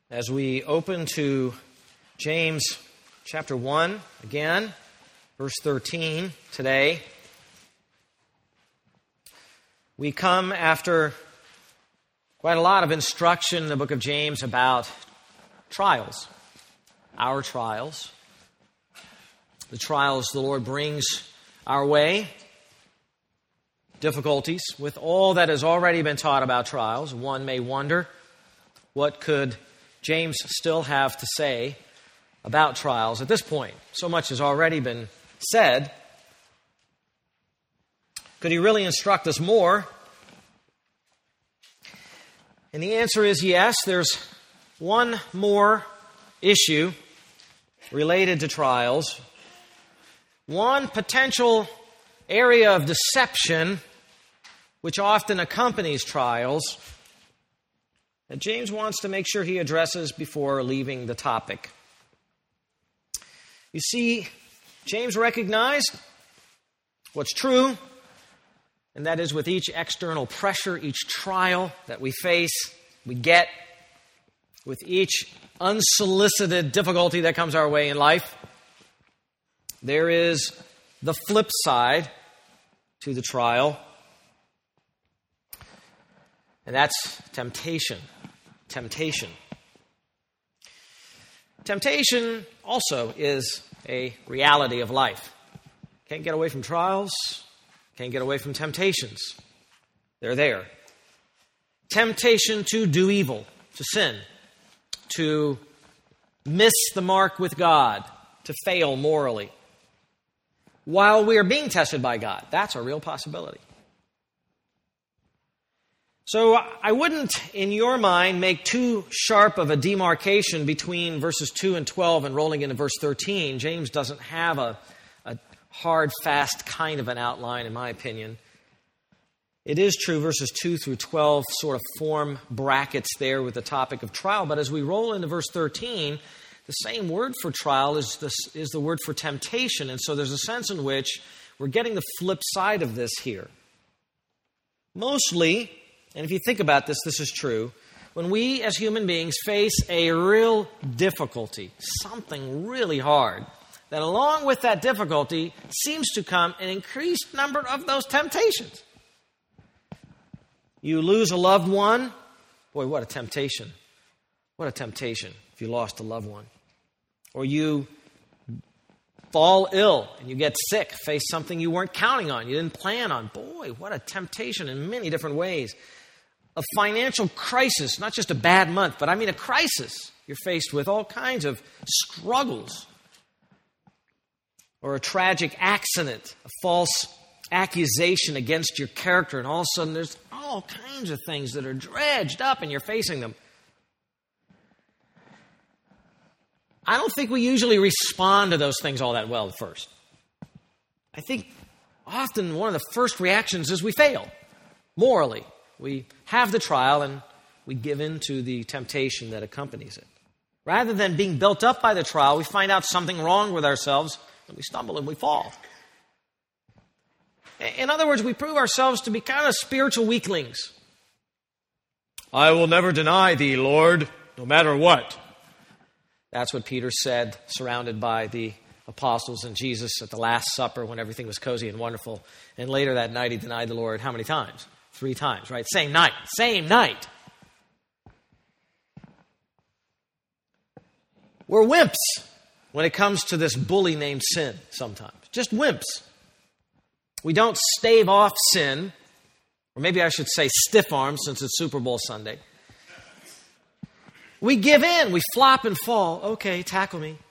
As we open to James chapter 1, again, verse 13 today, we come after quite a lot of instruction in the book of James about trials, our trials, the trials the Lord brings our way, difficulties. With all that has already been taught about trials, one may wonder, what could James still have to say about trials at this point? So much has already been said. Could he really instruct us more? And the answer is yes. There's one more issue related to trials, one potential area of deception which often accompanies trials that James wants to make sure he addresses before leaving the topic. You see, James recognized what's true, and that is with each external pressure, each trial that we face, we get, with each unsolicited difficulty that comes our way in life, there is the flip side to the trial, and that's temptation. Temptation. Temptation also is a reality of life. Can't get away from trials. Can't get away from temptations. They're there. Temptation to do evil, to sin, to miss the mark with God, to fail morally, while we are being tested by God. That's a real possibility. So I wouldn't, in your mind, make too sharp of a demarcation between verses 2 and 12 and rolling into verse 13. James doesn't have a hard, fast kind of an outline, in my opinion. It is true, verses 2 through 12 sort of form brackets there with the topic of trial. But as we roll into verse 13, the same word for trial is the word for temptation. And so there's a sense in which we're getting the flip side of this here. Mostly, and if you think about this, this is true, when we as human beings face a real difficulty, something really hard, then along with that difficulty seems to come an increased number of those temptations. You lose a loved one. Boy, what a temptation. What a temptation if you lost a loved one. Or you fall ill and you get sick, face something you weren't counting on, you didn't plan on. Boy, what a temptation in many different ways. A financial crisis, not just a bad month, but I mean a crisis. You're faced with all kinds of struggles. Or a tragic accident, a false accusation against your character, and all of a sudden there's all kinds of things that are dredged up and you're facing them. I don't think we usually respond to those things all that well at first. I think often one of the first reactions is we fail morally. We have the trial and we give in to the temptation that accompanies it. Rather than being built up by the trial, we find out something wrong with ourselves and we stumble and we fall. In other words, we prove ourselves to be kind of spiritual weaklings. I will never deny thee, Lord, no matter what. That's what Peter said, surrounded by the apostles and Jesus at the Last Supper when everything was cozy and wonderful. And later that night he denied the Lord how many times? 3 times, right? Same night. Same night. We're wimps when it comes to this bully named sin sometimes. Just wimps. We don't stave off sin, or maybe I should say stiff arms since it's Super Bowl Sunday. We give in. We flop and fall. Okay, tackle me.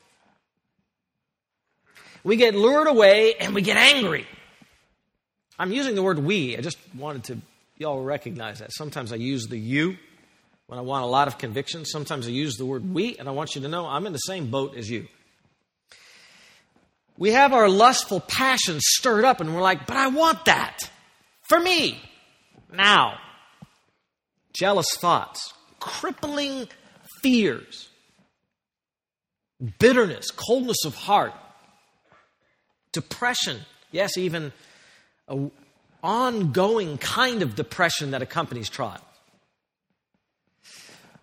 We get lured away and we get angry. I'm using the word we. I just wanted to, y'all recognize that. Sometimes I use the you when I want a lot of conviction. Sometimes I use the word we, and I want you to know I'm in the same boat as you. We have our lustful passions stirred up, and we're like, but I want that for me now. Jealous thoughts, crippling fears, bitterness, coldness of heart, depression, yes, even an ongoing kind of depression that accompanies trial.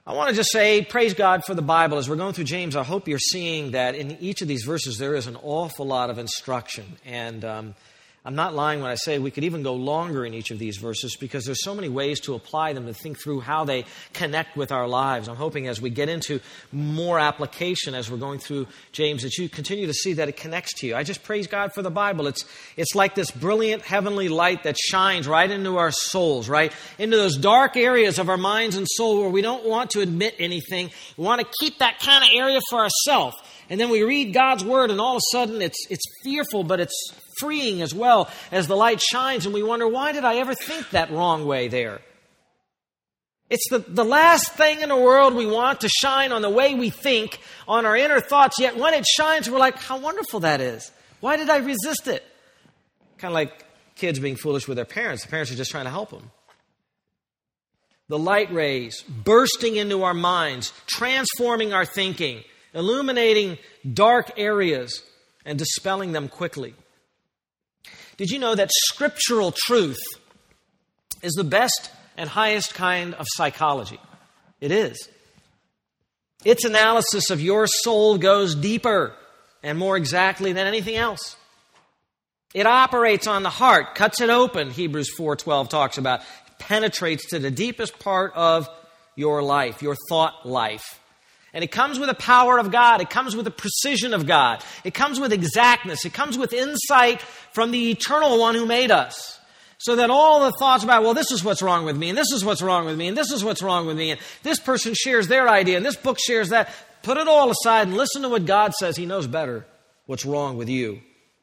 I want to just say, praise God for the Bible. As we're going through James, I hope you're seeing that in each of these verses there is an awful lot of instruction. And I'm not lying when I say we could even go longer in each of these verses because there's so many ways to apply them, to think through how they connect with our lives. I'm hoping as we get into more application as we're going through James that you continue to see that it connects to you. I just praise God for the Bible. It's like this brilliant heavenly light that shines right into our souls, right? Into those dark areas of our minds and soul where we don't want to admit anything. We want to keep that kind of area for ourselves. And then we read God's Word and all of a sudden it's fearful, but it's freeing as well as the light shines, and we wonder, why did I ever think that wrong way there? It's the last thing in the world we want to shine on the way we think, on our inner thoughts, yet when it shines, we're like, how wonderful that is. Why did I resist it? Kind of like kids being foolish with their parents. The parents are just trying to help them. The light rays bursting into our minds, transforming our thinking, illuminating dark areas, and dispelling them quickly. Did you know that scriptural truth is the best and highest kind of psychology? It is. Its analysis of your soul goes deeper and more exactly than anything else. It operates on the heart, cuts it open, Hebrews 4:12 talks about, penetrates to the deepest part of your life, your thought life. And it comes with the power of God. It comes with the precision of God. It comes with exactness. It comes with insight from the eternal one who made us. So that all the thoughts about, well, this is what's wrong with me, and this is what's wrong with me, and this is what's wrong with me, and this person shares their idea, and this book shares that. Put it all aside and listen to what God says. He knows better what's wrong with you.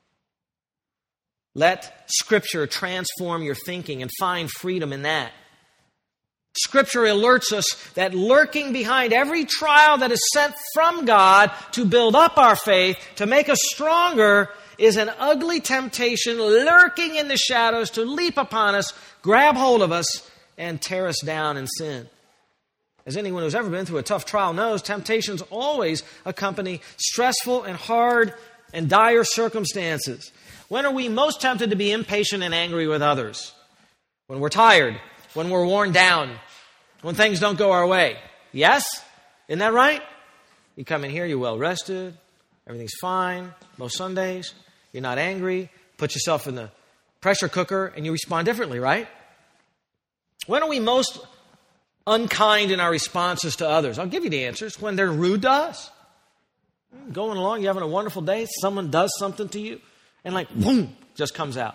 Let Scripture transform your thinking and find freedom in that. Scripture alerts us that lurking behind every trial that is sent from God to build up our faith, to make us stronger, is an ugly temptation lurking in the shadows to leap upon us, grab hold of us, and tear us down in sin. As anyone who's ever been through a tough trial knows, temptations always accompany stressful and hard and dire circumstances. When are we most tempted to be impatient and angry with others? When we're tired. When we're worn down, when things don't go our way. Yes? Isn't that right? You come in here, you're well rested, everything's fine, most Sundays, you're not angry, put yourself in the pressure cooker, and you respond differently, right? When are we most unkind in our responses to others? I'll give you the answers. When they're rude to us. Going along, you're having a wonderful day, someone does something to you, and like, boom, just comes out.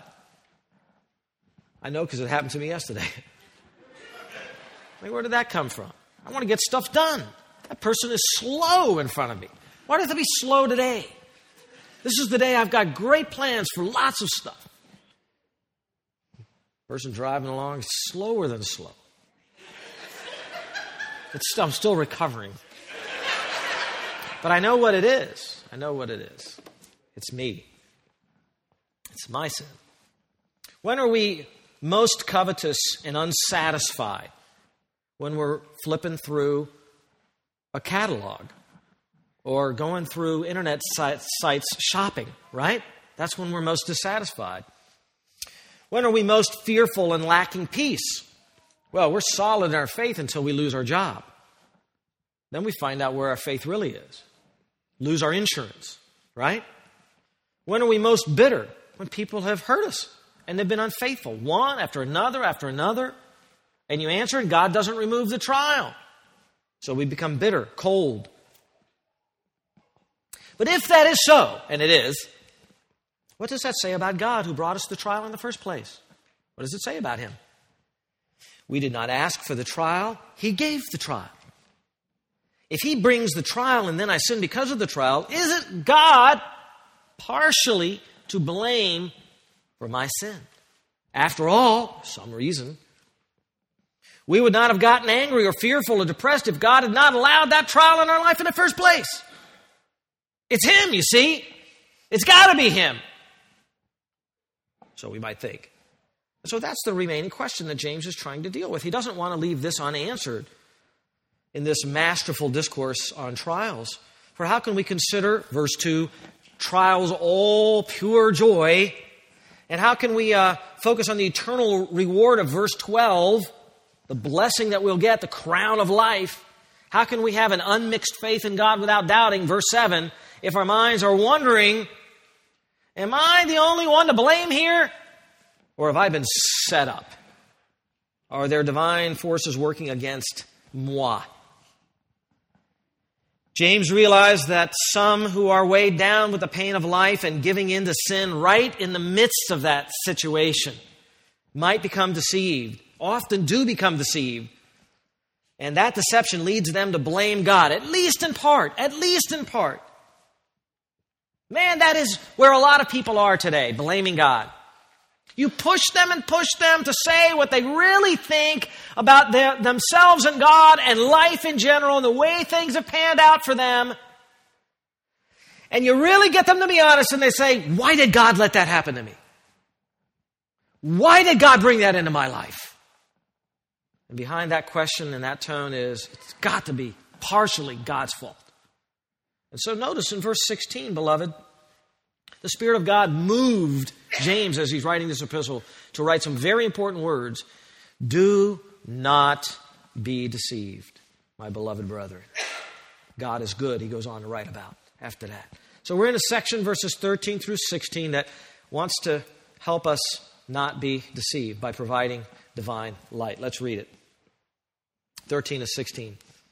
I know because it happened to me yesterday. Where did that come from? I want to get stuff done. That person is slow in front of me. Why does it be slow today? This is the day I've got great plans for lots of stuff. Person driving along is slower than slow. I'm still recovering. But I know what it is. I know what it is. It's me. It's my sin. When are we most covetous and unsatisfied? When we're flipping through a catalog or going through internet sites shopping, right? That's when we're most dissatisfied. When are we most fearful and lacking peace? Well, we're solid in our faith until we lose our job. Then we find out where our faith really is. Lose our insurance, right? When are we most bitter? When people have hurt us and they've been unfaithful. One after another after another. And you answer and God doesn't remove the trial. So we become bitter, cold. But if that is so, and it is, what does that say about God who brought us the trial in the first place? What does it say about Him? We did not ask for the trial. He gave the trial. If He brings the trial and then I sin because of the trial, isn't God partially to blame for my sin? After all, for some reason, we would not have gotten angry or fearful or depressed if God had not allowed that trial in our life in the first place. It's Him, you see. It's got to be Him. So we might think. So that's the remaining question that James is trying to deal with. He doesn't want to leave this unanswered in this masterful discourse on trials. For how can we consider, verse 2, trials all pure joy? And how can we focus on the eternal reward of verse 12, the blessing that we'll get, the crown of life? How can we have an unmixed faith in God without doubting, verse 7, if our minds are wondering, am I the only one to blame here? Or have I been set up? Are there divine forces working against moi? James realized that some who are weighed down with the pain of life and giving in to sin right in the midst of that situation might become deceived, often do become deceived. And that deception leads them to blame God, at least in part. Man, that is where a lot of people are today, blaming God. You push them to say what they really think about themselves and God and life in general and the way things have panned out for them. And you really get them to be honest and they say, why did God let that happen to me? Why did God bring that into my life? And behind that question and that tone is, it's got to be partially God's fault. And so notice in verse 16, beloved, the Spirit of God moved James, as he's writing this epistle, to write some very important words. Do not be deceived, my beloved brethren. God is good, he goes on to write about after that. So we're in a section, verses 13 through 16, that wants to help us not be deceived by providing divine light. Let's read it. 13 to 16.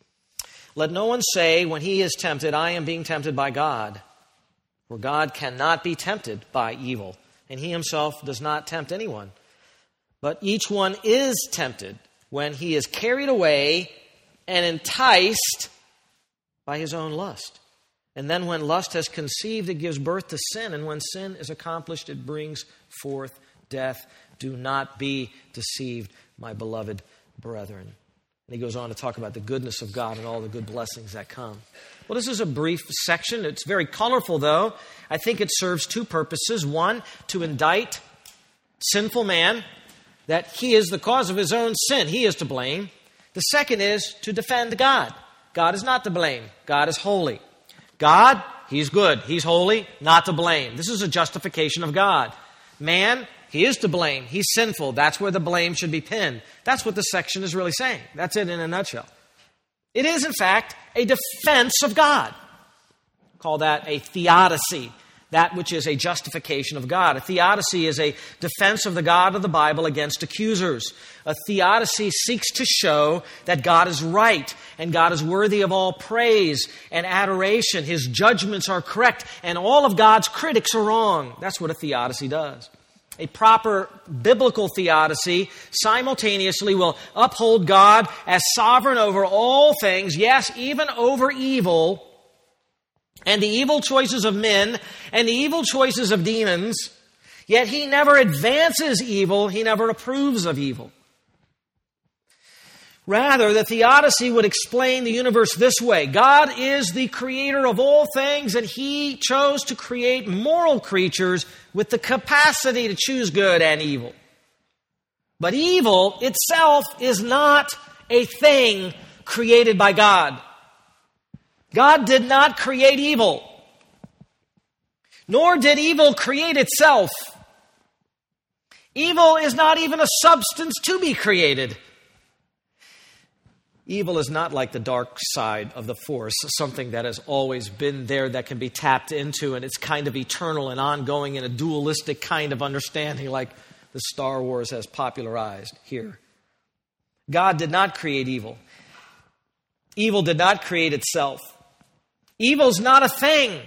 Let no one say when he is tempted, I am being tempted by God. For God cannot be tempted by evil, and he himself does not tempt anyone. But each one is tempted when he is carried away and enticed by his own lust. And then when lust has conceived, it gives birth to sin. And when sin is accomplished, it brings forth death. Do not be deceived, my beloved brethren. And he goes on to talk about the goodness of God and all the good blessings that come. Well, this is a brief section. It's very colorful, though. I think it serves two purposes. One, to indict sinful man that he is the cause of his own sin. He is to blame. The second is to defend God. God is not to blame. God is holy. God, he's good. He's holy, not to blame. This is a justification of God. Man, he is to blame. He's sinful. That's where the blame should be pinned. That's what this section is really saying. That's it in a nutshell. It is, in fact, a defense of God. Call that a theodicy, that which is a justification of God. A theodicy is a defense of the God of the Bible against accusers. A theodicy seeks to show that God is right and God is worthy of all praise and adoration. His judgments are correct and all of God's critics are wrong. That's what a theodicy does. A proper biblical theodicy simultaneously will uphold God as sovereign over all things, yes, even over evil, and the evil choices of men, and the evil choices of demons, yet he never advances evil, he never approves of evil. Rather, the theodicy would explain the universe this way. God is the creator of all things, and he chose to create moral creatures with the capacity to choose good and evil. But evil itself is not a thing created by God. God did not create evil, nor did evil create itself. Evil is not even a substance to be created. Evil is not like the dark side of the force, something that has always been there that can be tapped into, and it's kind of eternal and ongoing in a dualistic kind of understanding like the Star Wars has popularized here. God did not create evil. Evil did not create itself. Evil is not a thing.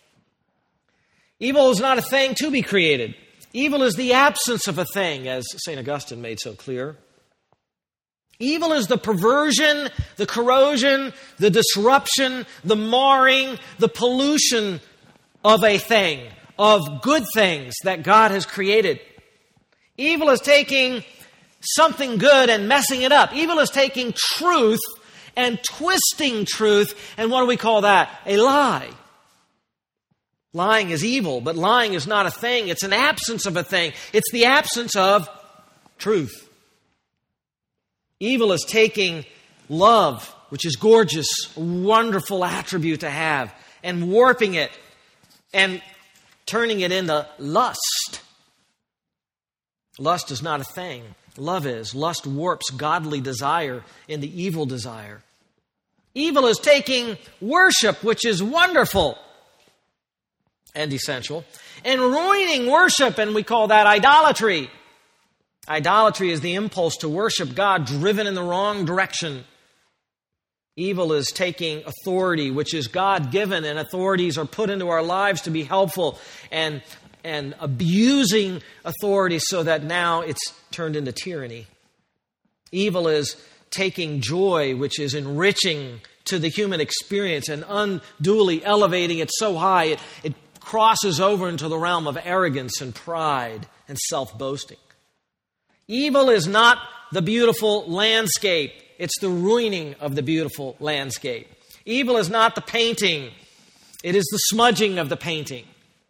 Evil is not a thing to be created. Evil is the absence of a thing, as St. Augustine made so clear. Evil is the perversion, the corrosion, the disruption, the marring, the pollution of a thing, of good things that God has created. Evil is taking something good and messing it up. Evil is taking truth and twisting truth, and what do we call that? A lie. Lying is evil, but lying is not a thing. It's an absence of a thing. It's the absence of truth. Evil is taking love, which is gorgeous, a wonderful attribute to have, and warping it and turning it into lust. Lust is not a thing. Love is. Lust warps godly desire into evil desire. Evil is taking worship, which is wonderful and essential, and ruining worship, and we call that idolatry. Idolatry is the impulse to worship God driven in the wrong direction. Evil is taking authority, which is God-given, and authorities are put into our lives to be helpful, and abusing authority so that now it's turned into tyranny. Evil is taking joy, which is enriching to the human experience and unduly elevating it so high it crosses over into the realm of arrogance and pride and self-boasting. Evil is not the beautiful landscape. It's the ruining of the beautiful landscape. Evil is not the painting. It is the smudging of the painting.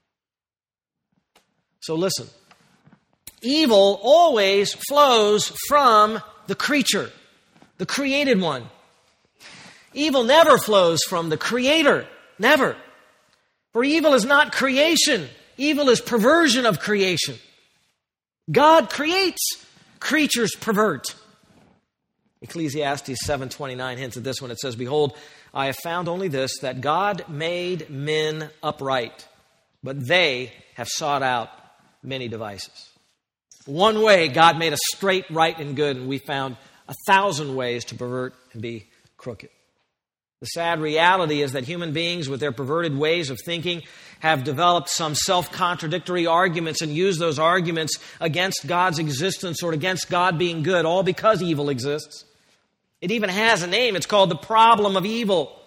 So listen. Evil always flows from the creature, the created one. Evil never flows from the Creator. Never. For evil is not creation. Evil is perversion of creation. God creates. Creatures pervert. Ecclesiastes 7:29 hints at this when it says, "Behold, I have found only this, that God made men upright, but they have sought out many devices." One way God made us straight, right, and good, and we found 1,000 ways to pervert and be crooked. The sad reality is that human beings with their perverted ways of thinking have developed some self-contradictory arguments and use those arguments against God's existence or against God being good, all because evil exists. It even has a name. It's called the problem of evil.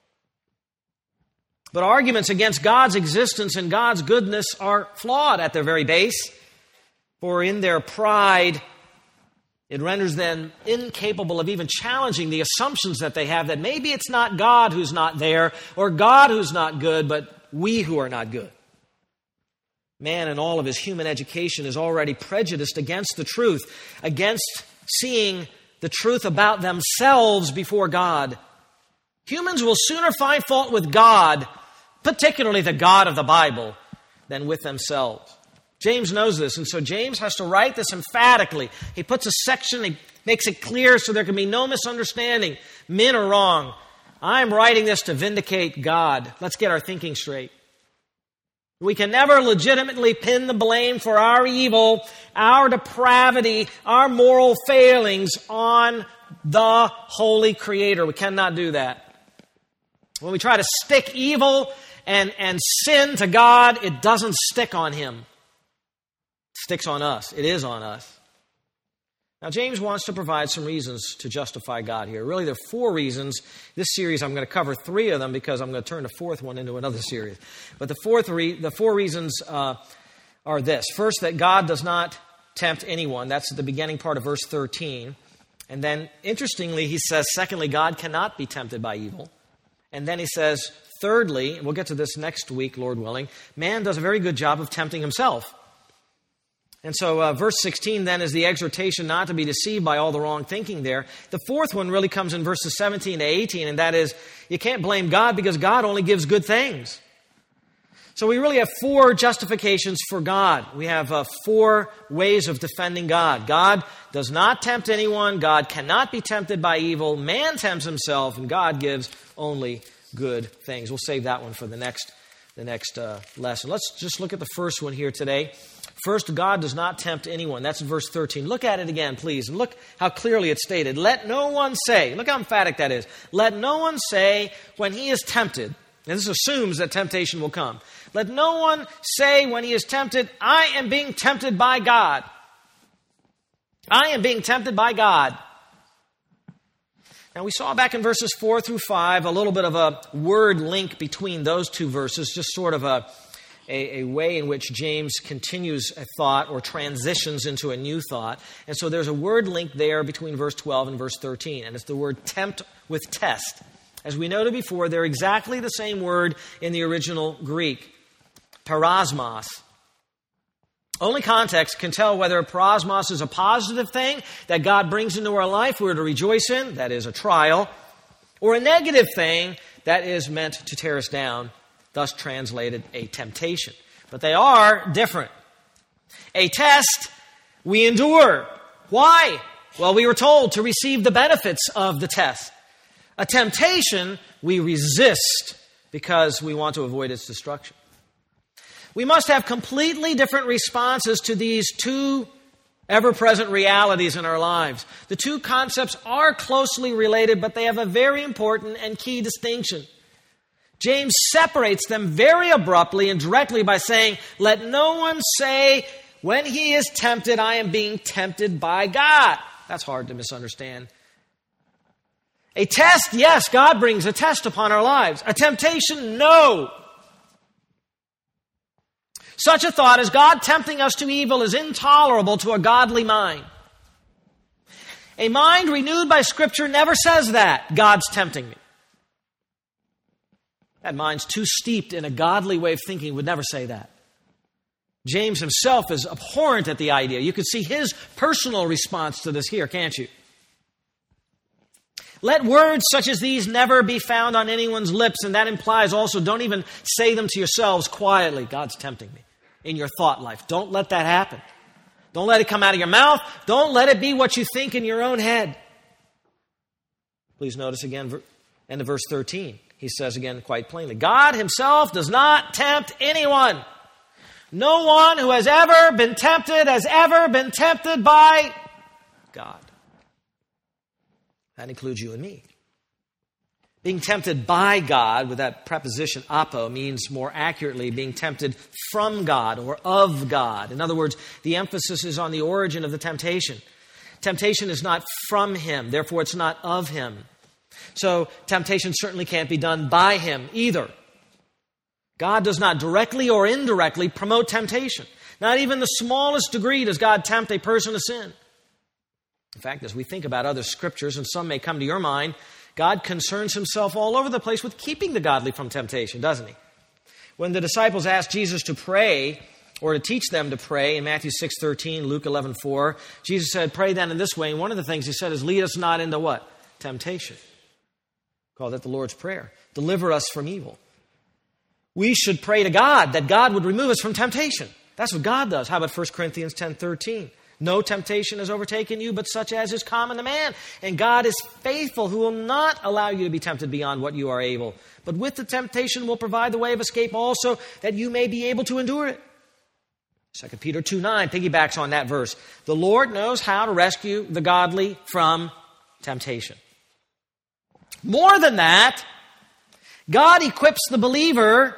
But arguments against God's existence and God's goodness are flawed at their very base, for in their pride, it renders them incapable of even challenging the assumptions that they have that maybe it's not God who's not there or God who's not good, but we who are not good. Man in all of his human education is already prejudiced against the truth, against seeing the truth about themselves before God. Humans will sooner find fault with God, particularly the God of the Bible, than with themselves. James knows this, and so James has to write this emphatically. He puts a section, he makes it clear so there can be no misunderstanding. Men are wrong. I'm writing this to vindicate God. Let's get our thinking straight. We can never legitimately pin the blame for our evil, our depravity, our moral failings on the Holy Creator. We cannot do that. When we try to stick evil and sin to God, it doesn't stick on Him. Sticks on us. It is on us. Now, James wants to provide some reasons to justify God here. Really, there are 4 reasons. This series, I'm going to cover 3 of them because I'm going to turn the 4th one into another series. But the 4 reasons are this. First, that God does not tempt anyone. That's the beginning part of verse 13. And then, interestingly, he says, secondly, God cannot be tempted by evil. And then he says, thirdly, and we'll get to this next week, Lord willing, man does a very good job of tempting himself. And so verse 16 then is the exhortation not to be deceived by all the wrong thinking there. The 4th one really comes in verses 17 to 18, and that is you can't blame God because God only gives good things. So we really have 4 justifications for God. We have 4 ways of defending God. God does not tempt anyone. God cannot be tempted by evil. Man tempts himself, and God gives only good things. We'll save that one for the next lesson. Let's just look at the first one here today. First, God does not tempt anyone. That's in verse 13. Look at it again, please, and look how clearly it's stated. Let no one say, look how emphatic that is. Let no one say when he is tempted, and this assumes that temptation will come. Let no one say when he is tempted, I am being tempted by God. I am being tempted by God. Now, we saw back in verses 4 through 5 a little bit of a word link between those 2 verses, just sort of a way in which James continues a thought or transitions into a new thought. And so there's a word link there between verse 12 and verse 13, and it's the word tempt with test. As we noted before, they're exactly the same word in the original Greek, parasmos. Only context can tell whether parasmos is a positive thing that God brings into our life we're to rejoice in, that is a trial, or a negative thing that is meant to tear us down, thus translated a temptation. But they are different. A test we endure. Why? Well, we were told to receive the benefits of the test. A temptation we resist because we want to avoid its destruction. We must have completely different responses to these two ever-present realities in our lives. The two concepts are closely related, but they have a very important and key distinction. James separates them very abruptly and directly by saying, let no one say, when he is tempted, I am being tempted by God. That's hard to misunderstand. A test, yes, God brings a test upon our lives. A temptation, no. Such a thought as God tempting us to evil is intolerable to a godly mind. A mind renewed by Scripture never says that, God's tempting me. That mind's too steeped in a godly way of thinking, would never say that. James himself is abhorrent at the idea. You can see his personal response to this here, can't you? Let words such as these never be found on anyone's lips, and that implies also don't even say them to yourselves quietly. God's tempting me in your thought life. Don't let that happen. Don't let it come out of your mouth. Don't let it be what you think in your own head. Please notice again, end of verse 13. He says again quite plainly, God himself does not tempt anyone. No one who has ever been tempted has ever been tempted by God. That includes you and me. Being tempted by God, with that preposition apo, means more accurately being tempted from God or of God. In other words, the emphasis is on the origin of the temptation. Temptation is not from him, therefore it's not of him. So temptation certainly can't be done by him either. God does not directly or indirectly promote temptation. Not even the smallest degree does God tempt a person to sin. In fact, as we think about other scriptures, and some may come to your mind, God concerns himself all over the place with keeping the godly from temptation, doesn't he? When the disciples asked Jesus to pray, or to teach them to pray, in Matthew 6:13, Luke 11:4, Jesus said, pray then in this way. And one of the things he said is, lead us not into what? Temptation. Call that the Lord's Prayer. Deliver us from evil. We should pray to God that God would remove us from temptation. That's what God does. How about 1 Corinthians 10:13? No temptation has overtaken you, but such as is common to man. And God is faithful, who will not allow you to be tempted beyond what you are able. But with the temptation will provide the way of escape also, that you may be able to endure it. 2 Peter 2:9 piggybacks on that verse. The Lord knows how to rescue the godly from temptation. More than that, God equips the believer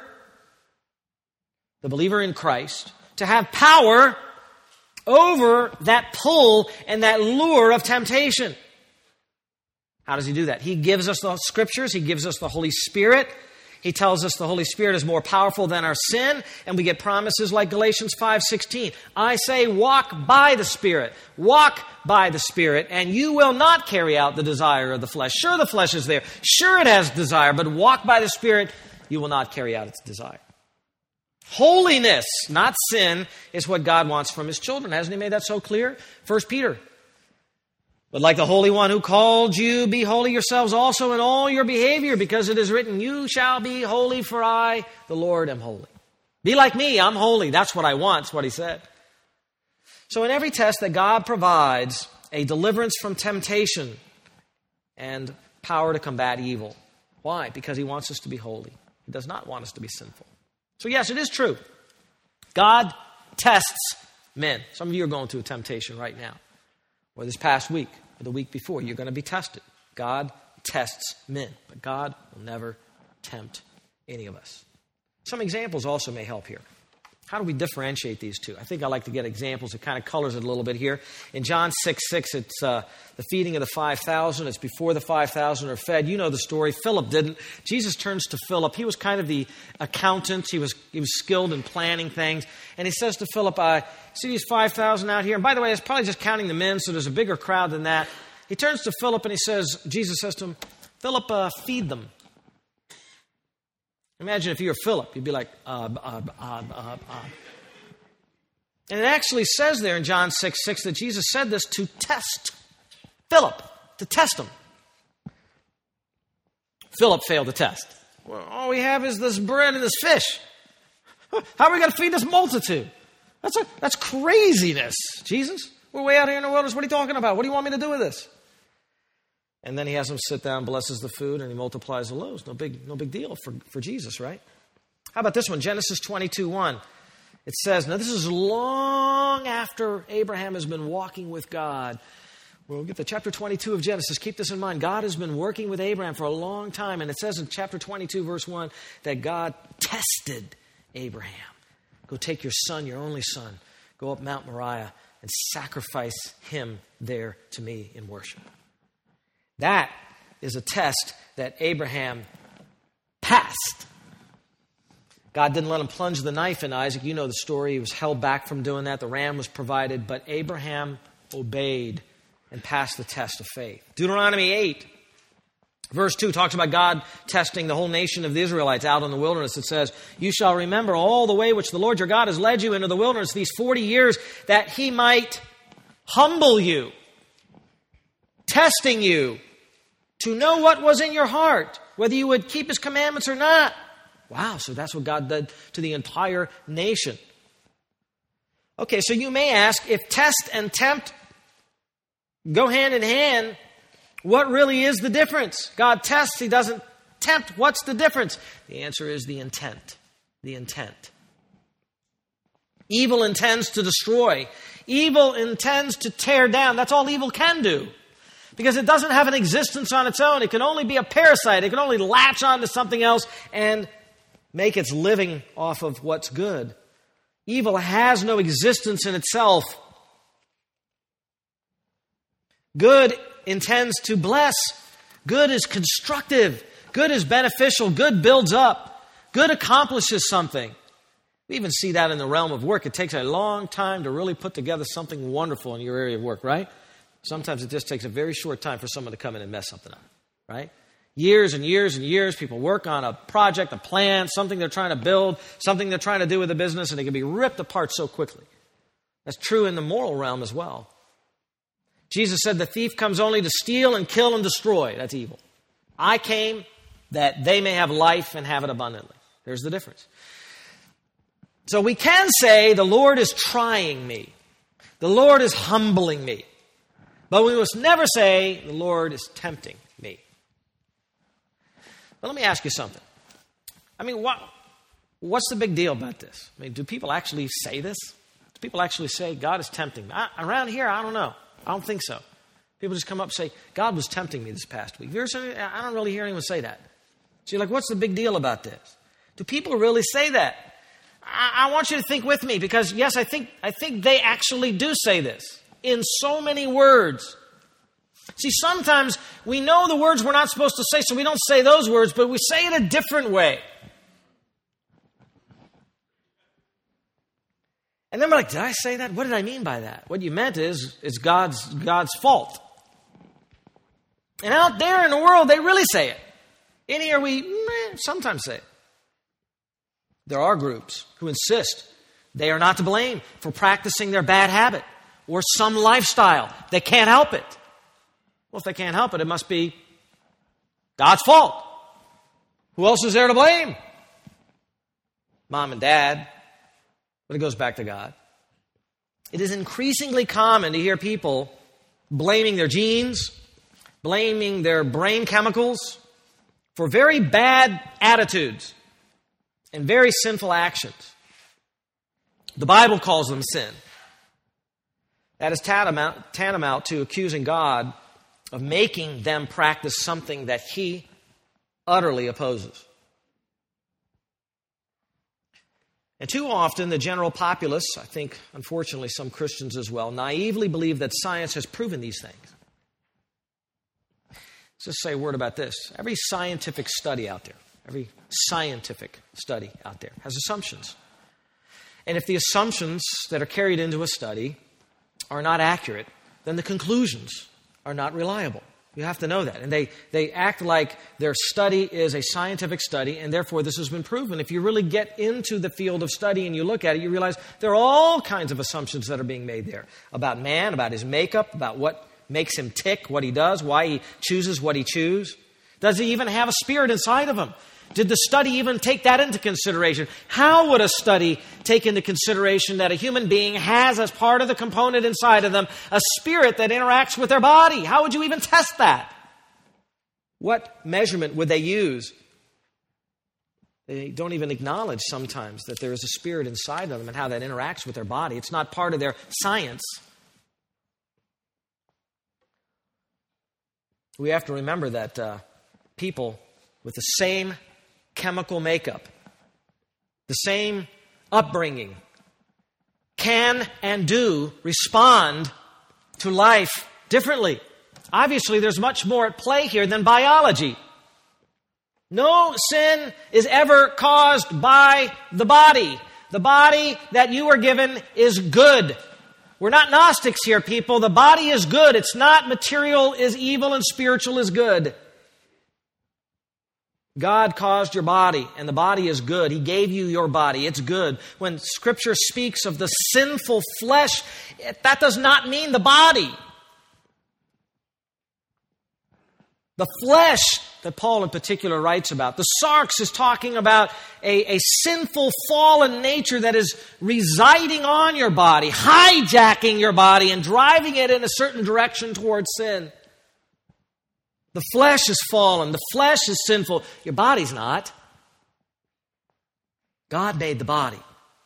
in Christ, to have power over that pull and that lure of temptation. How does he do that? He gives us the Scriptures. He gives us the Holy Spirit. He tells us the Holy Spirit is more powerful than our sin, and we get promises like Galatians 5:16. I say, walk by the Spirit. Walk by the Spirit, and you will not carry out the desire of the flesh. Sure, the flesh is there. Sure, it has desire, but walk by the Spirit, you will not carry out its desire. Holiness, not sin, is what God wants from his children. Hasn't he made that so clear? 1 Peter. But like the Holy One who called you, be holy yourselves also in all your behavior, because it is written, you shall be holy, for I, the Lord, am holy. Be like me, I'm holy. That's what I want. That's what he said. So in every test that God provides, a deliverance from temptation and power to combat evil. Why? Because he wants us to be holy. He does not want us to be sinful. So yes, it is true. God tests men. Some of you are going through a temptation right now. Or this past week, or the week before, you're going to be tested. God tests men, but God will never tempt any of us. Some examples also may help here. How do we differentiate these two? I think I like to get examples. It kind of colors it a little bit here. In John 6:6, it's the feeding of the 5,000. It's before the 5,000 are fed. You know the story. Philip didn't. Jesus turns to Philip. He was kind of the accountant. He was skilled in planning things. And he says to Philip, I see these 5,000 out here. And by the way, it's probably just counting the men, so there's a bigger crowd than that. He turns to Philip and Jesus says to him, Philip, feed them. Imagine if you were Philip, you'd be like, And it actually says there in John 6:6 that Jesus said this to test Philip, to test him. Philip failed the test. Well, all we have is this bread and this fish. How are we going to feed this multitude? That's craziness, Jesus. We're way out here in the wilderness. What are you talking about? What do you want me to do with this? And then he has them sit down, blesses the food, and he multiplies the loaves. No big deal for Jesus, right? How about this one? Genesis 22:1. It says, now this is long after Abraham has been walking with God. We'll get to chapter 22 of Genesis. Keep this in mind. God has been working with Abraham for a long time. And it says in chapter 22, verse 1, that God tested Abraham. Go take your son, your only son. Go up Mount Moriah and sacrifice him there to me in worship. That is a test that Abraham passed. God didn't let him plunge the knife in Isaac. You know the story. He was held back from doing that. The ram was provided, but Abraham obeyed and passed the test of faith. Deuteronomy 8, verse 2 talks about God testing the whole nation of the Israelites out in the wilderness. It says, you shall remember all the way which the Lord your God has led you into the wilderness these 40 years, that he might humble you, testing you, to know what was in your heart, whether you would keep his commandments or not. Wow, so that's what God did to the entire nation. Okay, so you may ask, if test and tempt go hand in hand, what really is the difference? God tests, he doesn't tempt. What's the difference? The answer is the intent. The intent. Evil intends to destroy. Evil intends to tear down. That's all evil can do. Because it doesn't have an existence on its own. It can only be a parasite. It can only latch on to something else and make its living off of what's good. Evil has no existence in itself. Good intends to bless. Good is constructive. Good is beneficial. Good builds up. Good accomplishes something. We even see that in the realm of work. It takes a long time to really put together something wonderful in your area of work, right? Sometimes it just takes a very short time for someone to come in and mess something up, right? Years and years and years, people work on a project, a plan, something they're trying to build, something they're trying to do with a business, and it can be ripped apart so quickly. That's true in the moral realm as well. Jesus said the thief comes only to steal and kill and destroy. That's evil. I came that they may have life and have it abundantly. There's the difference. So we can say the Lord is trying me. The Lord is humbling me. But we must never say the Lord is tempting me. But let me ask you something. I mean, what's the big deal about this? I mean, do people actually say this? Do people actually say God is tempting me? Around here, I don't know. I don't think so. People just come up and say, God was tempting me this past week. I don't really hear anyone say that. So you're like, what's the big deal about this? Do people really say that? I want you to think with me, because yes, I think they actually do say this in so many words. See, sometimes we know the words we're not supposed to say, so we don't say those words, but we say it a different way. And then we're like, did I say that? What did I mean by that? What you meant is God's fault. And out there in the world, they really say it. In here, we sometimes say it. There are groups who insist they are not to blame for practicing their bad habit or some lifestyle. They can't help it. Well, if they can't help it, it must be God's fault. Who else is there to blame? Mom and dad. But it goes back to God. It is increasingly common to hear people blaming their genes, blaming their brain chemicals for very bad attitudes and very sinful actions. The Bible calls them sin. That is tantamount to accusing God of making them practice something that He utterly opposes. And too often, the general populace, I think, unfortunately, some Christians as well, naively believe that science has proven these things. Let's just say a word about this. Every scientific study out there has assumptions. And if the assumptions that are carried into a study are not accurate, then the conclusions are not reliable. You have to know that. And they act like their study is a scientific study, and therefore this has been proven. If you really get into the field of study and you look at it, you realize there are all kinds of assumptions that are being made there about man, about his makeup, about what makes him tick, what he does, why he chooses what he chooses. Does he even have a spirit inside of him? Did the study even take that into consideration? How would a study take into consideration that a human being has as part of the component inside of them a spirit that interacts with their body? How would you even test that? What measurement would they use? They don't even acknowledge sometimes that there is a spirit inside of them and how that interacts with their body. It's not part of their science. We have to remember that people with the same chemical makeup, the same upbringing, can and do respond to life differently. Obviously, there's much more at play here than biology. No sin is ever caused by the body. The body that you are given is good. We're not Gnostics here, people. The body is good. It's not material is evil and spiritual is good. God caused your body, and the body is good. He gave you your body. It's good. When Scripture speaks of the sinful flesh, that does not mean the body. The flesh that Paul in particular writes about. The sarx is talking about a sinful, fallen nature that is residing on your body, hijacking your body and driving it in a certain direction towards sin. The flesh is fallen. The flesh is sinful. Your body's not. God made the body.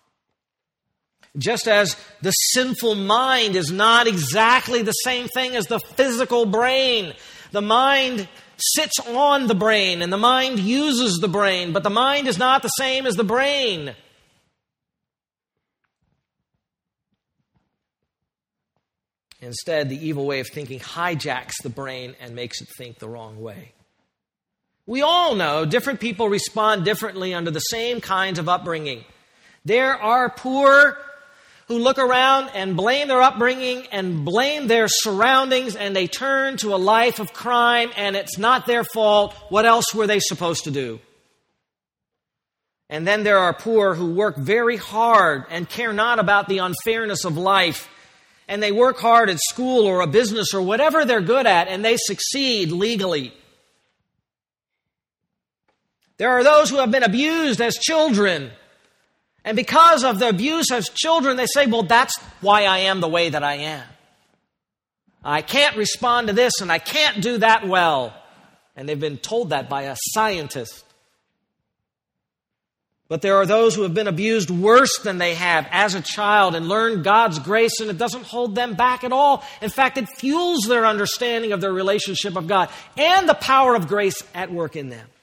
Just as the sinful mind is not exactly the same thing as the physical brain. The mind sits on the brain and the mind uses the brain, but the mind is not the same as the brain. Instead, the evil way of thinking hijacks the brain and makes it think the wrong way. We all know different people respond differently under the same kinds of upbringing. There are poor who look around and blame their upbringing and blame their surroundings, and they turn to a life of crime, and it's not their fault. What else were they supposed to do? And then there are poor who work very hard and care not about the unfairness of life, and they work hard at school or a business or whatever they're good at, and they succeed legally. There are those who have been abused as children, and because of the abuse as children, they say, well, that's why I am the way that I am. I can't respond to this and I can't do that well. And they've been told that by a scientist. But there are those who have been abused worse than they have as a child and learned God's grace, and it doesn't hold them back at all. In fact, it fuels their understanding of their relationship of God and the power of grace at work in them.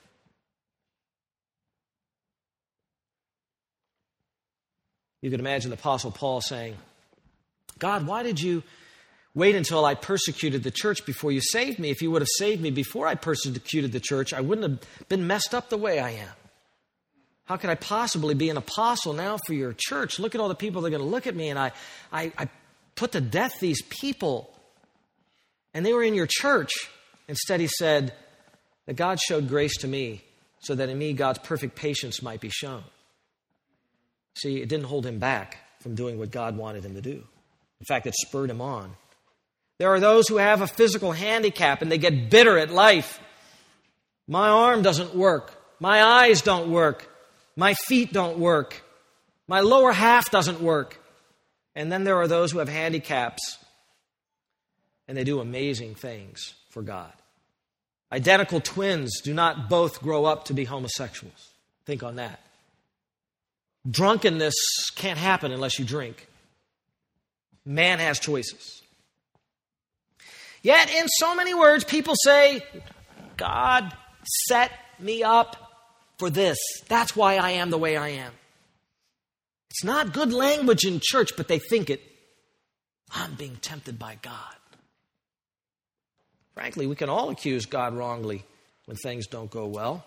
You can imagine the Apostle Paul saying, God, why did you wait until I persecuted the church before you saved me? If you would have saved me before I persecuted the church, I wouldn't have been messed up the way I am. How could I possibly be an apostle now for your church? Look at all the people that are going to look at me, and I put to death these people, and they were in your church. Instead, he said that God showed grace to me so that in me God's perfect patience might be shown. See, it didn't hold him back from doing what God wanted him to do. In fact, it spurred him on. There are those who have a physical handicap and they get bitter at life. My arm doesn't work. My eyes don't work. My feet don't work. My lower half doesn't work. And then there are those who have handicaps and they do amazing things for God. Identical twins do not both grow up to be homosexuals. Think on that. Drunkenness can't happen unless you drink. Man has choices. Yet, in so many words, people say, God set me up for this. That's why I am the way I am. It's not good language in church, but they think it. I'm being tempted by God. Frankly, we can all accuse God wrongly when things don't go well.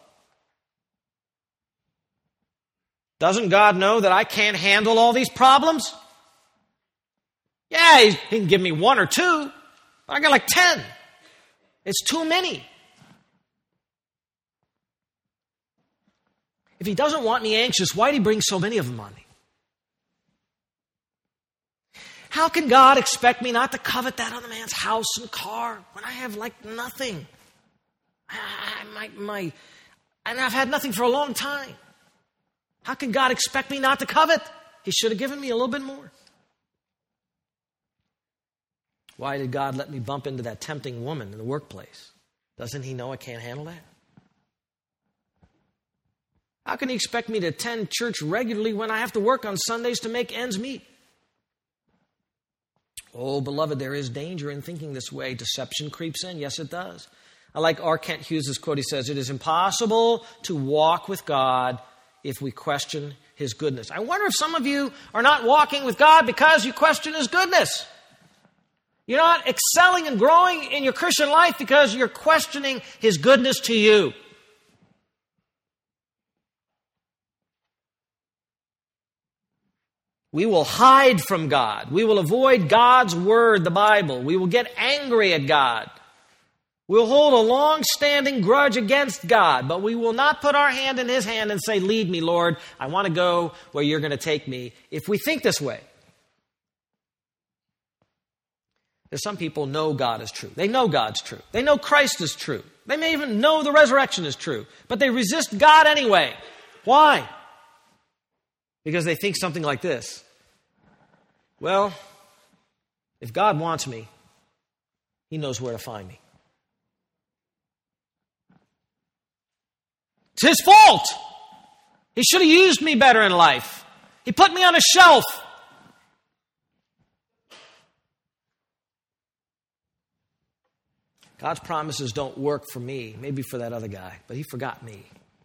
Doesn't God know that I can't handle all these problems? Yeah, he can give me one or two. I got like 10. It's too many. If he doesn't want me anxious, why did he bring so many of them on me? How can God expect me not to covet that other man's house and car when I have like nothing? And I've had nothing for a long time. How can God expect me not to covet? He should have given me a little bit more. Why did God let me bump into that tempting woman in the workplace? Doesn't he know I can't handle that? How can he expect me to attend church regularly when I have to work on Sundays to make ends meet? Oh, beloved, there is danger in thinking this way. Deception creeps in. Yes, it does. I like R. Kent Hughes' quote. He says, "It is impossible to walk with God if we question His goodness." I wonder if some of you are not walking with God because you question His goodness. You're not excelling and growing in your Christian life because you're questioning His goodness to you. We will hide from God. We will avoid God's word, the Bible. We will get angry at God. We'll hold a long-standing grudge against God, but we will not put our hand in His hand and say, "Lead me, Lord. I want to go where you're going to take me," if we think this way. There's some people know God is true. They know God's true. They know Christ is true. They may even know the resurrection is true, but they resist God anyway. Why? Because they think something like this: well, if God wants me, He knows where to find me. It's His fault. He should have used me better in life. He put me on a shelf. God's promises don't work for me, maybe for that other guy, but He forgot me.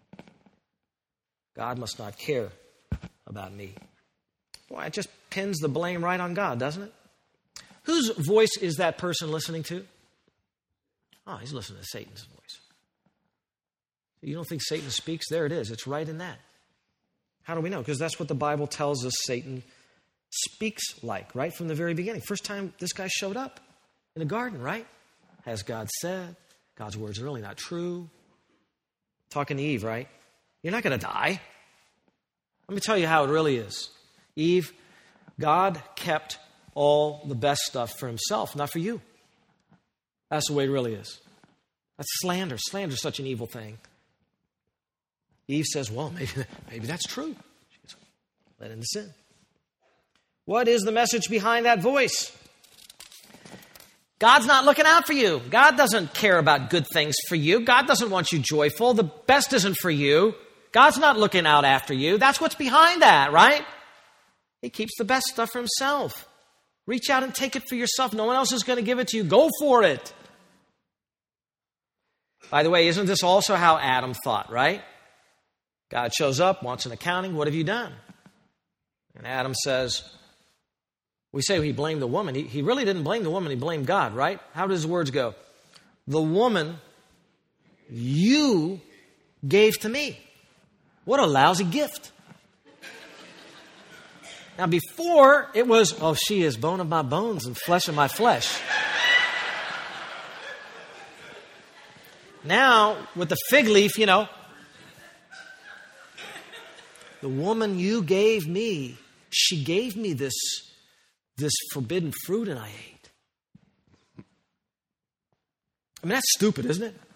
God must not care about me. Boy, it just pins the blame right on God, doesn't it? Whose voice is that person listening to? Oh, he's listening to Satan's voice. You don't think Satan speaks? There it is. It's right in that. How do we know? Because that's what the Bible tells us Satan speaks like, right from the very beginning. First time this guy showed up in the garden, right? Has God said? God's word's really not true. Talking to Eve, right? You're not going to die. Let me tell you how it really is. Eve, God kept all the best stuff for Himself, not for you. That's the way it really is. That's slander. Slander is such an evil thing. Eve says, well, maybe that's true. She gets led into sin. What is the message behind that voice? God's not looking out for you. God doesn't care about good things for you. God doesn't want you joyful. The best isn't for you. God's not looking out after you. That's what's behind that, right? He keeps the best stuff for Himself. Reach out and take it for yourself. No one else is going to give it to you. Go for it. By the way, isn't this also how Adam thought, right? God shows up, wants an accounting. What have you done? And Adam says, we say he blamed the woman. He really didn't blame the woman. He blamed God, right? How does his words go? The woman you gave to me. What a lousy gift. Now, before it was, oh, she is bone of my bones and flesh of my flesh. Now, with the fig leaf, the woman you gave me, she gave me this forbidden fruit and I ate. I mean, that's stupid, isn't it?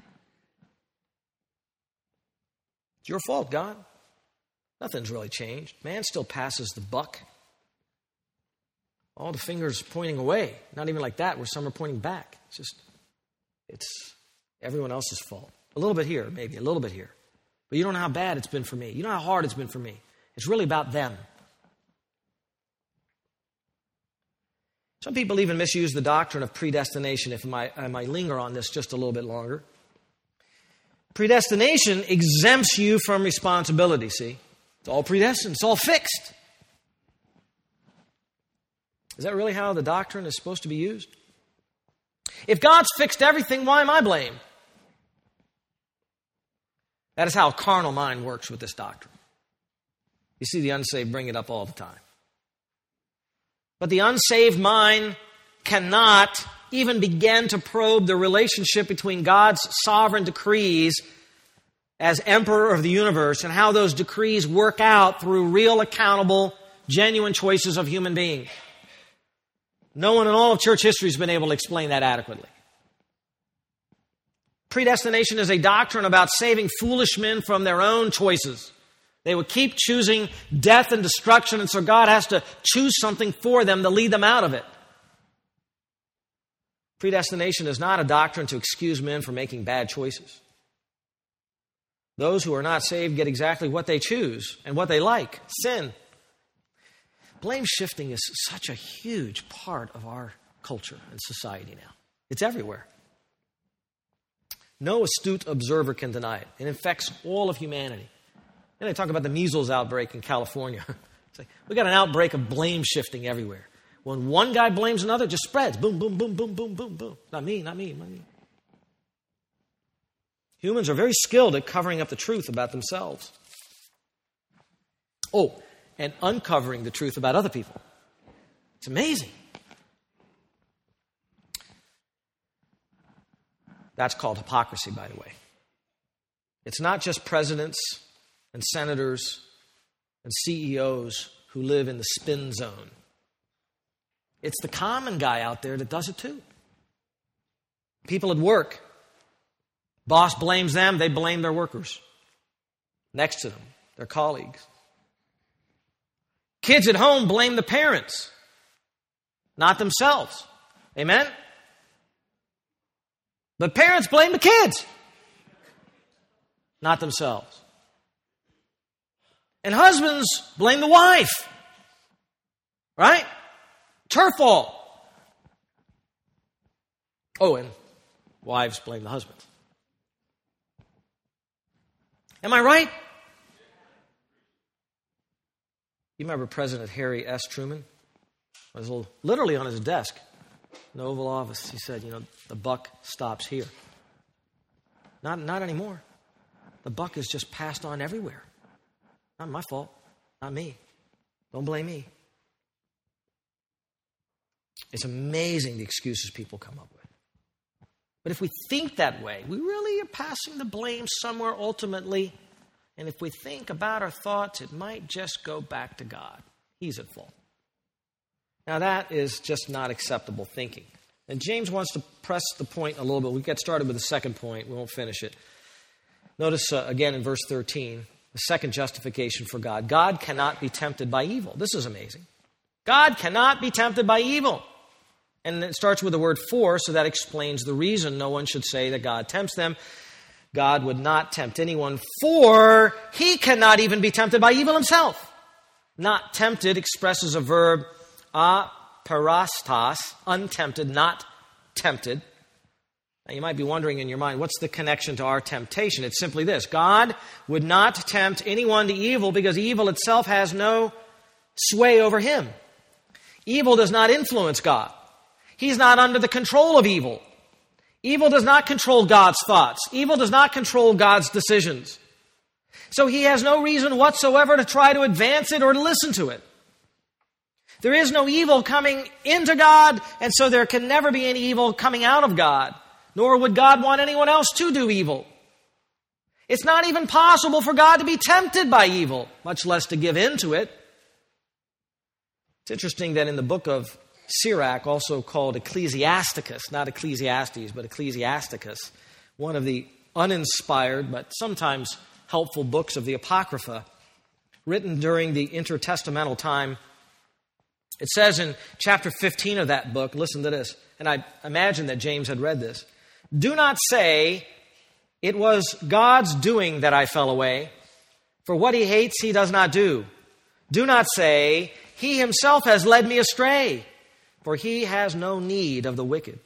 It's your fault, God. Nothing's really changed. Man still passes the buck. All the fingers pointing away. Not even like that, where some are pointing back. It's everyone else's fault. A little bit here, maybe, a little bit here. But you don't know how bad it's been for me. You know how hard it's been for me. It's really about them. Some people even misuse the doctrine of predestination. If I might linger on this just a little bit longer. Predestination exempts you from responsibility, see? It's all predestined. It's all fixed. Is that really how the doctrine is supposed to be used? If God's fixed everything, why am I blamed? That is how a carnal mind works with this doctrine. You see the unsaved bring it up all the time. But the unsaved mind cannot even begin to probe the relationship between God's sovereign decrees as emperor of the universe and how those decrees work out through real, accountable, genuine choices of human beings. No one in all of church history has been able to explain that adequately. Predestination is a doctrine about saving foolish men from their own choices. They would keep choosing death and destruction, and so God has to choose something for them to lead them out of it. Predestination is not a doctrine to excuse men for making bad choices. Those who are not saved get exactly what they choose and what they like, sin. Blame shifting is such a huge part of our culture and society now. It's everywhere. No astute observer can deny it. It infects all of humanity. And they talk about the measles outbreak in California. It's like, we got an outbreak of blame shifting everywhere. When one guy blames another, it just spreads. Boom, boom, boom, boom, boom, boom, boom. Not me, not me, not me. Humans are very skilled at covering up the truth about themselves. Oh, and uncovering the truth about other people. It's amazing. That's called hypocrisy, by the way. It's not just presidents and senators and CEOs who live in the spin zone. It's the common guy out there that does it too. People at work. Boss blames them, they blame their workers. Next to them, their colleagues. Kids at home blame the parents, not themselves. Amen? But parents blame the kids, not themselves. And husbands blame the wife. Right? It's her fault. Oh, and wives blame the husbands. Am I right? You remember President Harry S. Truman? It was literally on his desk in the Oval Office. He said, the buck stops here. Not anymore. The buck is just passed on everywhere. Not my fault. Not me. Don't blame me. It's amazing the excuses people come up with. But if we think that way, we really are passing the blame somewhere ultimately. And if we think about our thoughts, it might just go back to God. He's at fault. Now that is just not acceptable thinking. And James wants to press the point a little bit. We'll get started with the second point. We won't finish it. Notice again in verse 13, the second justification for God. God cannot be tempted by evil. This is amazing. God cannot be tempted by evil. And it starts with the word for, so that explains the reason no one should say that God tempts them. God would not tempt anyone, for he cannot even be tempted by evil himself. Not tempted expresses a verb, aperastos, untempted, not tempted. Now you might be wondering in your mind, what's the connection to our temptation? It's simply this. God would not tempt anyone to evil because evil itself has no sway over him. Evil does not influence God. He's not under the control of evil. Evil does not control God's thoughts. Evil does not control God's decisions. So he has no reason whatsoever to try to advance it or to listen to it. There is no evil coming into God, and so there can never be any evil coming out of God, nor would God want anyone else to do evil. It's not even possible for God to be tempted by evil, much less to give in to it. It's interesting that in the book of Sirach, also called Ecclesiasticus, not Ecclesiastes, but Ecclesiasticus, one of the uninspired but sometimes helpful books of the Apocrypha, written during the intertestamental time. It says in chapter 15 of that book, listen to this, and I imagine that James had read this, "Do not say, it was God's doing that I fell away, for what he hates he does not do. Do not say, he himself has led me astray, for he has no need of the wicked."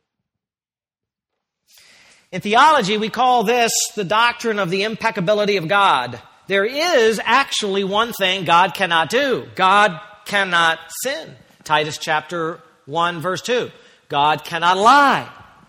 In theology, we call this the doctrine of the impeccability of God. There is actually one thing God cannot do. God cannot sin. Titus chapter 1, verse 2. God cannot lie.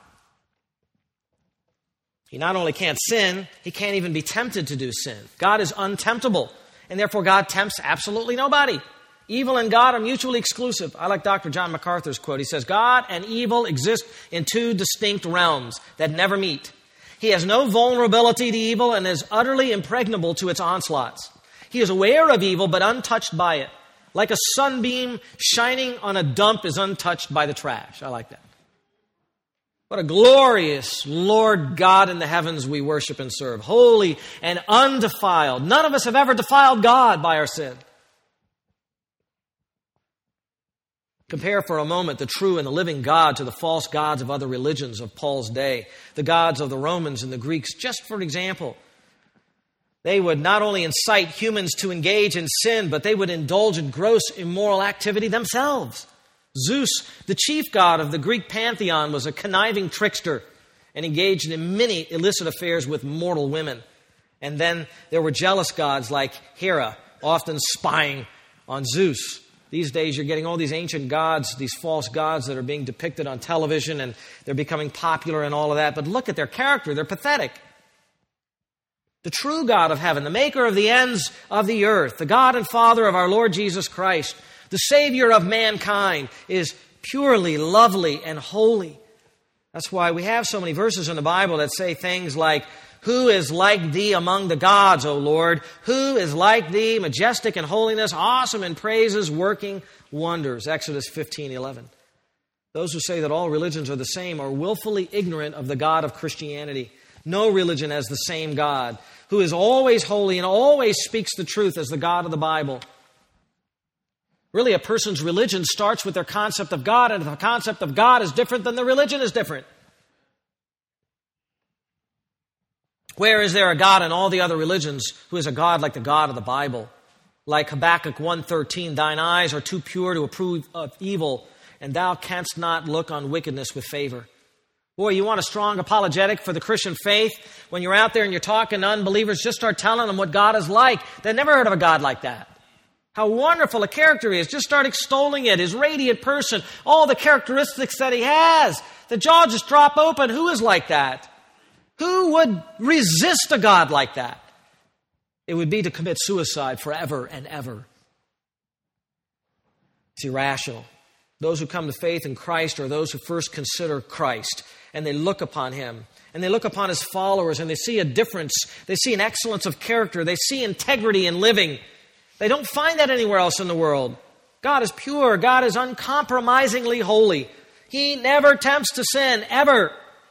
He not only can't sin, he can't even be tempted to do sin. God is untemptable, and therefore God tempts absolutely nobody. Evil and God are mutually exclusive. I like Dr. John MacArthur's quote. He says, God and evil exist in two distinct realms that never meet. He has no vulnerability to evil and is utterly impregnable to its onslaughts. He is aware of evil but untouched by it. Like a sunbeam shining on a dump is untouched by the trash. I like that. What a glorious Lord God in the heavens we worship and serve. Holy and undefiled. None of us have ever defiled God by our sin. Compare for a moment the true and the living God to the false gods of other religions of Paul's day, the gods of the Romans and the Greeks, just for example. They would not only incite humans to engage in sin, but they would indulge in gross immoral activity themselves. Zeus, the chief god of the Greek pantheon, was a conniving trickster and engaged in many illicit affairs with mortal women. And then there were jealous gods like Hera, often spying on Zeus. These days you're getting all these ancient gods, these false gods that are being depicted on television, and they're becoming popular and all of that. But look at their character. They're pathetic. The true God of heaven, the maker of the ends of the earth, the God and Father of our Lord Jesus Christ, the Savior of mankind, is purely lovely and holy. That's why we have so many verses in the Bible that say things like, "Who is like thee among the gods, O Lord? Who is like thee, majestic in holiness, awesome in praises, working wonders?" Exodus 15:11. Those who say that all religions are the same are willfully ignorant of the God of Christianity. No religion has the same God, who is always holy and always speaks the truth as the God of the Bible. Really, a person's religion starts with their concept of God, and if the concept of God is different, then the religion is different. Where is there a God in all the other religions who is a God like the God of the Bible? Like Habakkuk 1:13, "Thine eyes are too pure to approve of evil, and thou canst not look on wickedness with favor." Boy, you want a strong apologetic for the Christian faith? When you're out there and you're talking to unbelievers, just start telling them what God is like. They've never heard of a God like that. How wonderful a character he is. Just start extolling it, his radiant person, all the characteristics that he has. The jaw just drop open. Who is like that? Who would resist a God like that? It would be to commit suicide forever and ever. It's irrational. Those who come to faith in Christ are those who first consider Christ, and they look upon him, and they look upon his followers, and they see a difference. They see an excellence of character. They see integrity in living. They don't find that anywhere else in the world. God is pure. God is uncompromisingly holy. He never tempts to sin, ever.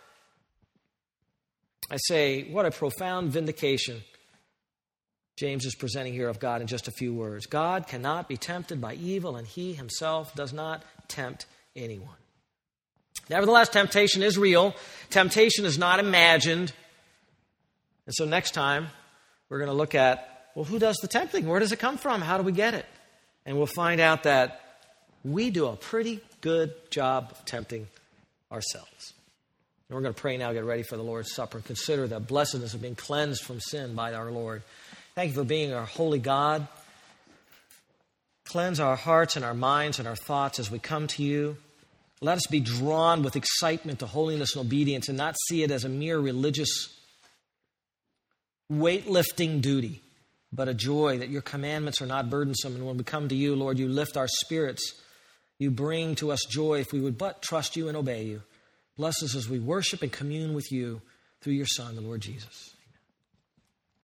I say, what a profound vindication James is presenting here of God in just a few words. God cannot be tempted by evil, and he himself does not tempt anyone. Nevertheless, temptation is real. Temptation is not imagined. And so next time, we're going to look at, well, who does the tempting? Where does it come from? How do we get it? And we'll find out that we do a pretty good job of tempting ourselves. And we're going to pray now, get ready for the Lord's Supper, and consider the blessedness of being cleansed from sin by our Lord. Thank you for being our holy God. Cleanse our hearts and our minds and our thoughts as we come to you. Let us be drawn with excitement to holiness and obedience and not see it as a mere religious weightlifting duty, but a joy that your commandments are not burdensome. And when we come to you, Lord, you lift our spirits. You bring to us joy if we would but trust you and obey you. Bless us as we worship and commune with you through your Son, the Lord Jesus.